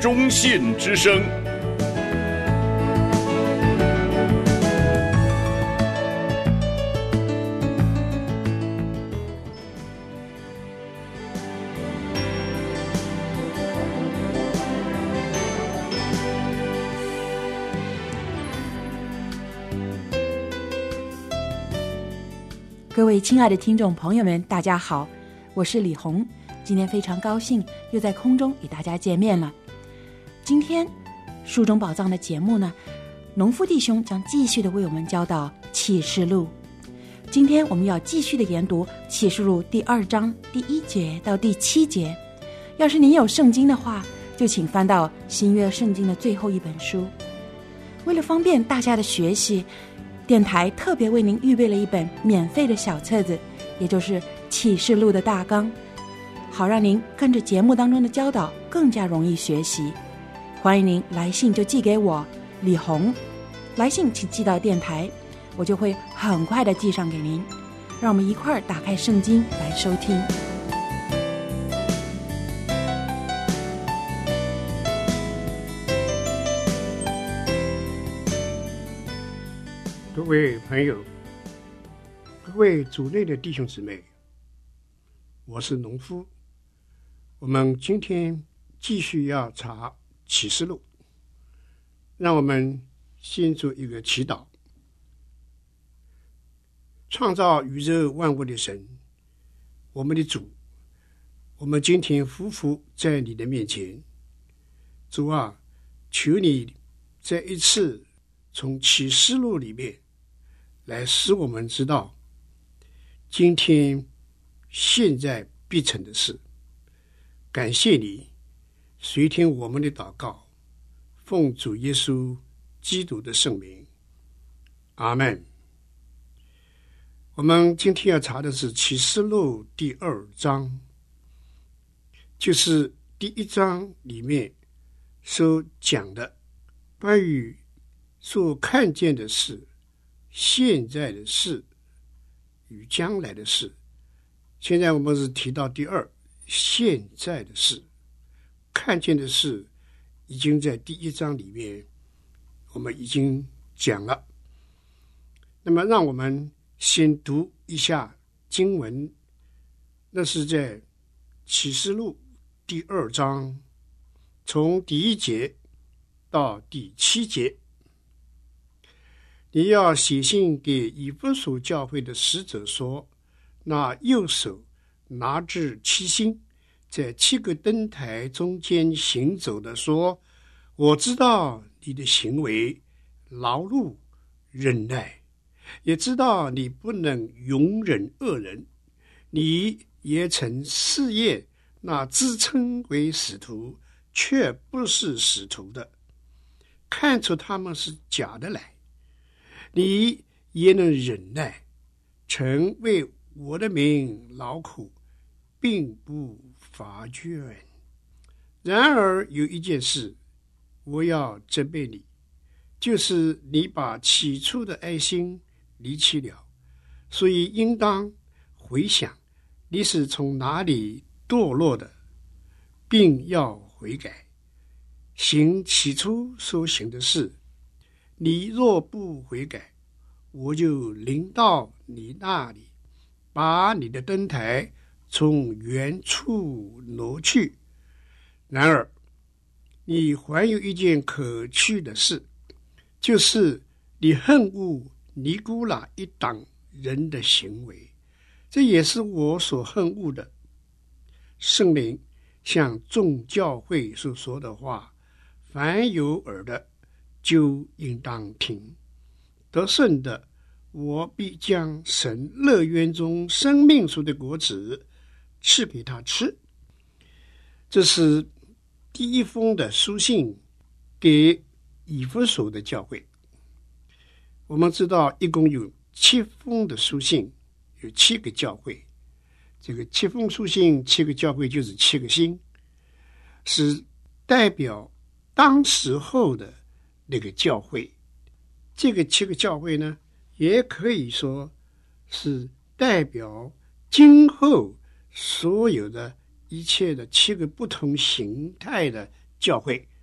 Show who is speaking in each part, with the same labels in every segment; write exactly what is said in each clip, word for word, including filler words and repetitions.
Speaker 1: 中信之声。
Speaker 2: 各位亲爱的听众朋友们，大家好，我是李红。今天非常高兴又在空中与大家见面了。今天书中宝藏的节目呢，农夫弟兄将继续的为我们教导启示录。今天我们要继续的研读启示录第二章第一节到第七节。要是您有圣经的话，就请翻到新约圣经的最后一本书。为了方便大家的学习，电台特别为您预备了一本免费的小册子，也就是启示录的大纲，好让您跟着节目当中的教导更加容易学习。欢迎您来信就寄给我李红，来信请寄到电台，我就会很快的寄上给您。让我们一块儿打开圣经来收听。
Speaker 3: 各位朋友，各位主内的弟兄姊妹，我是农夫。我们今天继续要查启示录，让我们先做一个祈祷。创造宇宙万物的神，我们的主，我们今天匍匐在你的面前。主啊，求你再一次从启示录里面来使我们知道今天现在必成的事。感谢你垂听我们的祷告，奉主耶稣基督的圣名，阿们。我们今天要查的是启示录第二章，就是第一章里面所讲的关于所看见的事、现在的事与将来的事。现在我们是提到第二，现在的事。看见的事已经在第一章里面我们已经讲了。那么让我们先读一下经文，那是在启示录第二章，从第一节到第七节。你要写信给以弗所教会的使者说，那右手拿着七星，在七个灯台中间行走的说，我知道你的行为，劳碌忍耐，也知道你不能容忍恶人，你也曾试验那自称为使徒却不是使徒的，看出他们是假的来。你也能忍耐，曾为我的名劳苦，并不乏倦。然而有一件事我要责备你，就是你把起初的爱心离弃了，所以应当回想你是从哪里堕落的，并要悔改，行起初所行的事。你若不悔改，我就临到你那里，把你的灯台从原处挪去。然而你还有一件可取的事，就是你恨恶尼古拉一党人的行为，这也是我所恨恶的。圣灵向众教会所说的话，凡有耳的就应当听。得胜的，我必将神乐园中生命树的果子赐给他吃。这是第一封的书信给以弗所的教会。我们知道一共有七封的书信，有七个教会。这个七封书信，七个教会就是七个星，是代表当时候的那个教会。这个七个教会呢，也可以说是代表今后所有的一切的七个不同形态的教会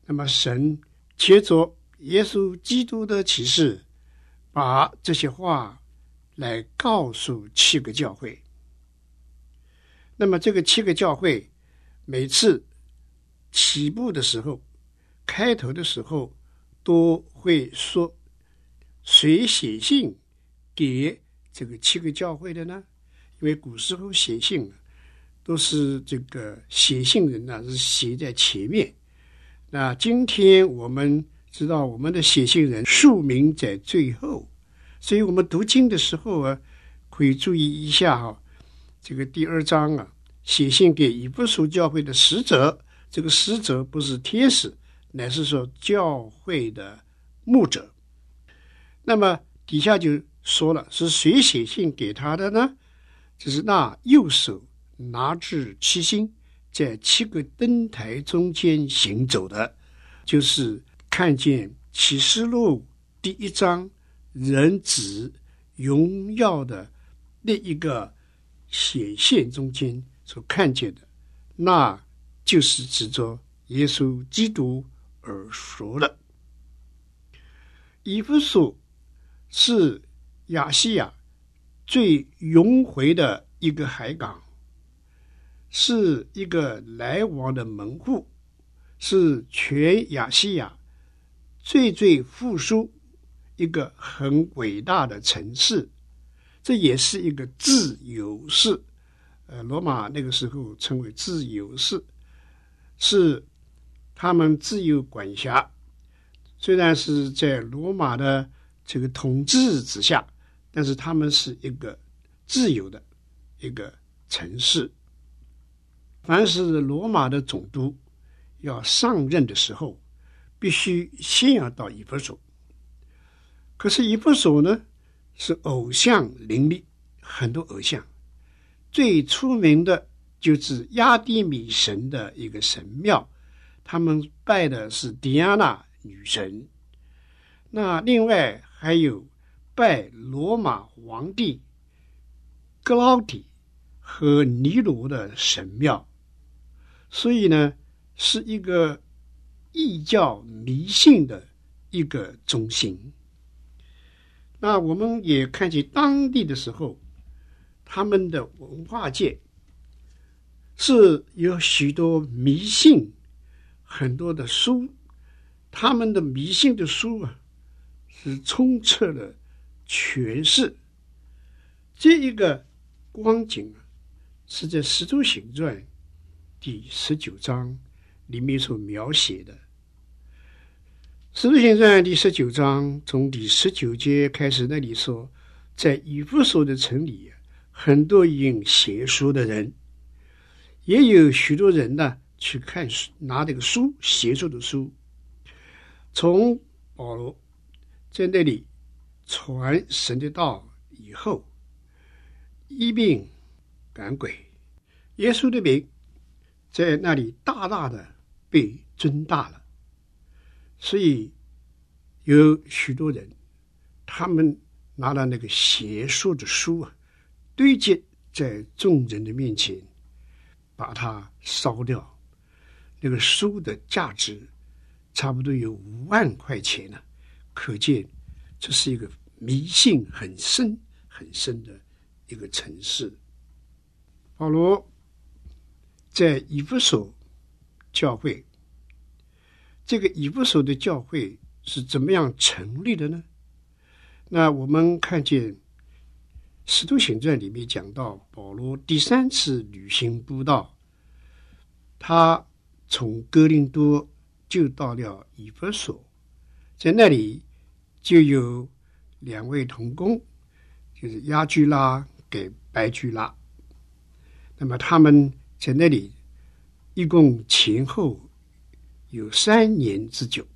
Speaker 3: 那么神借着耶稣基督的启示，把这些话来告诉七个教会。那么这个七个教会每次起步的时候，开头的时候都会说谁写信给这个七个教会的呢？因为古时候写信都是这个写信人呢是写在前面，那今天我们知道我们的写信人署名在最后，所以我们读经的时候啊，可以注意一下哈、啊，这个第二章啊，写信给以弗所教会的使者，这个使者不是天使，乃是说教会的牧者。那么底下就说了，是谁写信给他的呢？就是那右手拿着七星，在七个灯台中间行走的，就是看见启示录第一章人子荣耀的那一个显现中间所看见的，那就是指着耶稣基督而说的。以弗所是亚细亚最荣回的一个海港，是一个来往的门户，是全亚细亚最最富庶一个很伟大的城市，这也是一个自由市，呃，罗马那个时候称为自由市，是他们自由管辖，虽然是在罗马的这个统治之下，但是他们是一个自由的一个城市。凡是罗马的总督要上任的时候，必须先要到以弗所。可是以弗所呢，是偶像林立，很多偶像，最出名的就是亚底米神的一个神庙，他们拜的是狄安娜女神。那另外还有拜罗马皇帝格劳底和尼罗的神庙，所以呢，是一个异教迷信的一个中心。那我们也看见当地的时候，他们的文化界是有许多迷信，很多的书，他们的迷信的书啊，是充斥了全市。这一个光景啊，是在《使徒行传》第十九章里面所描写的。《使徒行传》第十九章从第十九节开始，那里说，在以弗所的城里，很多引邪书的人，也有许多人呢去看书，拿这个书，邪术的书，从保罗在那里传神的道以后，医病赶鬼，耶稣的名在那里大大的被尊大了。所以有许多人，他们拿了那个邪术的书啊，堆积在众人的面前，把它烧掉。那个书的价值差不多有五万块钱呢、啊，可见这是一个迷信很深很深的一个城市。保罗在以弗所教会，这个以弗所的教会是怎么样成立的呢？那我们看见《使徒行传》里面讲到，保罗第三次旅行布道，他从哥林多就到了以弗所，在那里就有两位同工，就是亚居拉给白居拉。那么他们在那里一共前后有三年之久。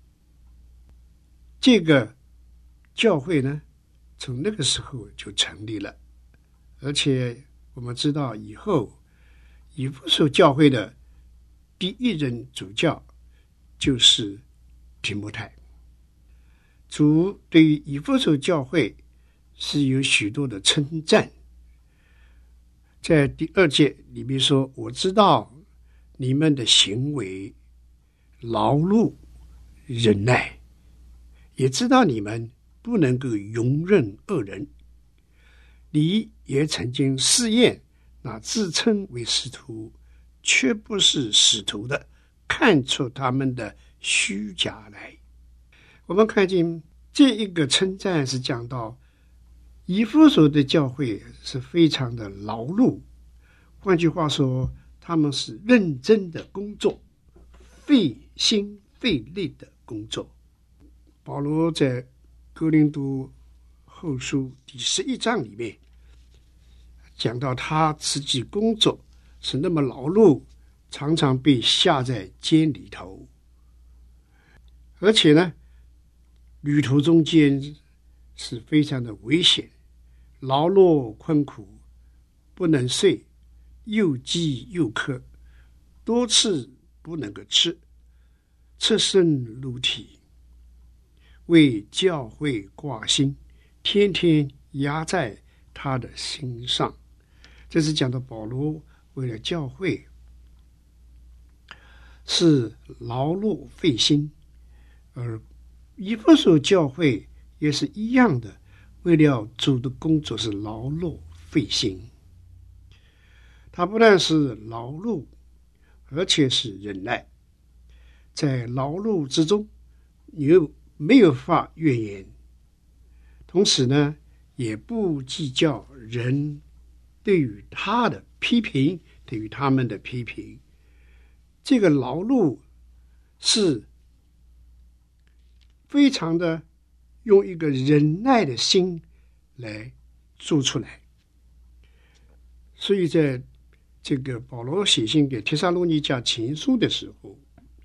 Speaker 3: 这个教会呢，从那个时候就成立了，而且我们知道以后以弗所教会的第一任主教就是提摩太。主对于以弗所教会是有许多的称赞，在第二节里面说，我知道你们的行为劳碌忍耐，也知道你们不能够容忍恶人。你也曾经试验那自称为使徒却不是使徒的，看出他们的虚假来。我们看见这一个称赞是讲到以弗所的教会是非常的劳碌，换句话说，他们是认真的工作，费心费力的工作。保罗在哥林多后书第十一章里面讲到他自己工作是那么劳碌，常常被下在监里头，而且呢旅途中间是非常的危险，劳碌困苦，不能睡，又饥又渴，多次不能够吃，赤身露体，为教会挂心，天天压在他的心上。这是讲到保罗为了教会是劳碌费心，而以弗所教会也是一样的，为了主的工作是劳碌费心。他不但是劳碌，而且是忍耐，在劳碌之中你又没有发怨言，同时呢也不计较人对于他的批评，对于他们的批评。这个劳碌是非常的用一个忍耐的心来做出来。所以在这个保罗写信给帖撒罗尼迦前书的时候，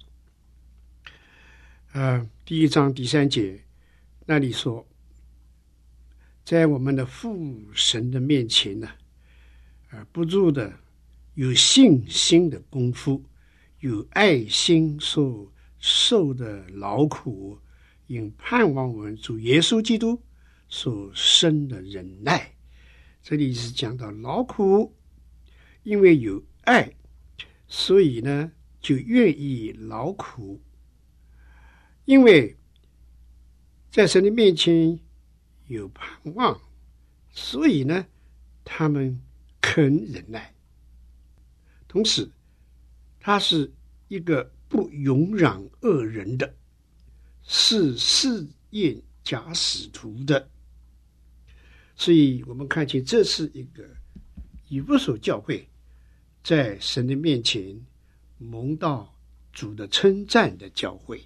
Speaker 3: 呃，第一章第三节那里说，在我们的父神的面前呢，呃，不住的有信心的功夫，有爱心所受的劳苦，因盼望我们主耶稣基督所生的忍耐。这里是讲到劳苦，因为有爱，所以呢就愿意劳苦，因为在神的面前有盼望，所以呢他们肯忍耐。同时他是一个不容忍恶人的，是试验假使徒的。所以我们看见这是一个以弗所教会在神的面前蒙到主的称赞的教会。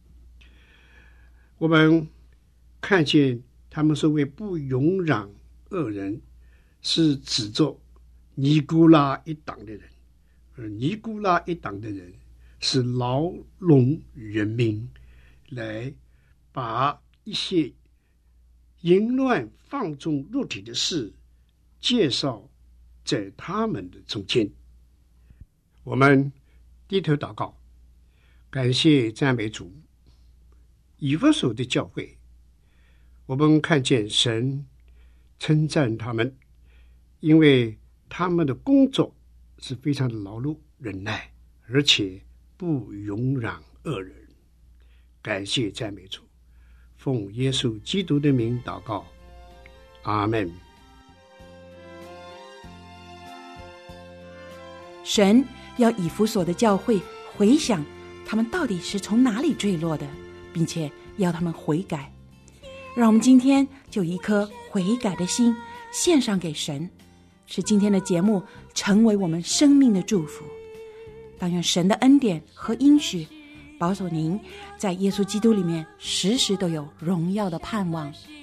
Speaker 3: 我们看见他们所谓不容忍恶人，是指着尼古拉一党的人，而尼古拉一党的人是牢笼人民，来把一些淫乱放纵肉体的事介绍在他们的中间。我们低头祷告，感谢赞美主。以弗所的教会，我们看见神称赞他们，因为他们的工作是非常的劳碌忍耐，而且不容忍恶人。感谢赞美主，奉耶稣基督的名祷告，阿们。
Speaker 2: 神要以弗所的教会回想他们到底是从哪里坠落的，并且要他们悔改。让我们今天就一颗悔改的心献上给神，使今天的节目成为我们生命的祝福。但愿神的恩典和应许保守您在耶稣基督里面时时都有荣耀的盼望。